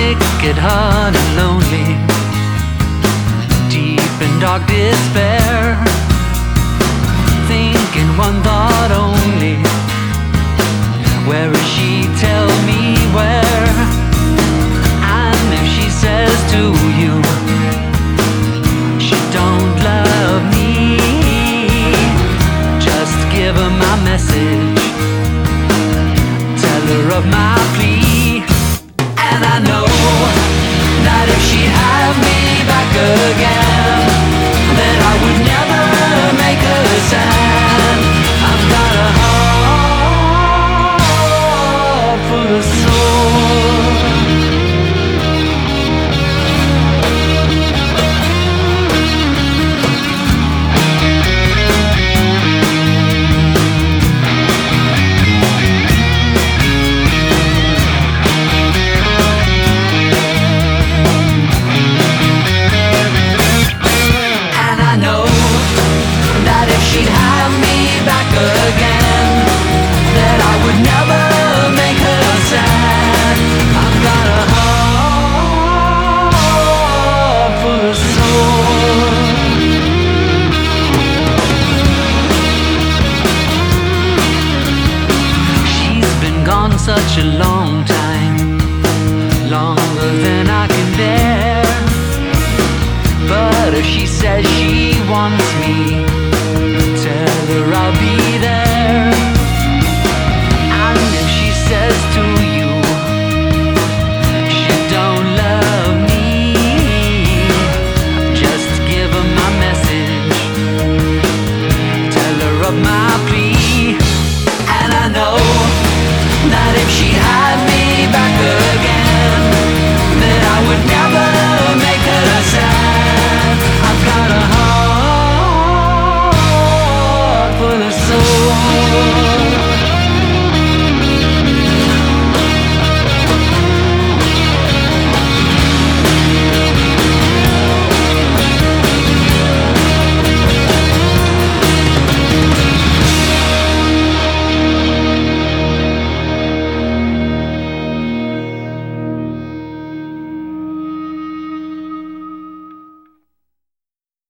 wicked heart and lonely, deep in dark despair, thinking one thought only, where is she? Tell me where. And if she says to you she don't love me, just give her my message, tell her of my plea. And I know that if she'd have me back again, that I would never make her sad. I've got a heart full of soul. She'd have me back again, that I would never make her sad. I've got a heart full of soul. She's been gone such a long time, longer than I can bear. But if she says she wants me, tell her I'll be there. And if she says to you she don't love me, just give her my message, tell her of my plea. And I know that if she had me back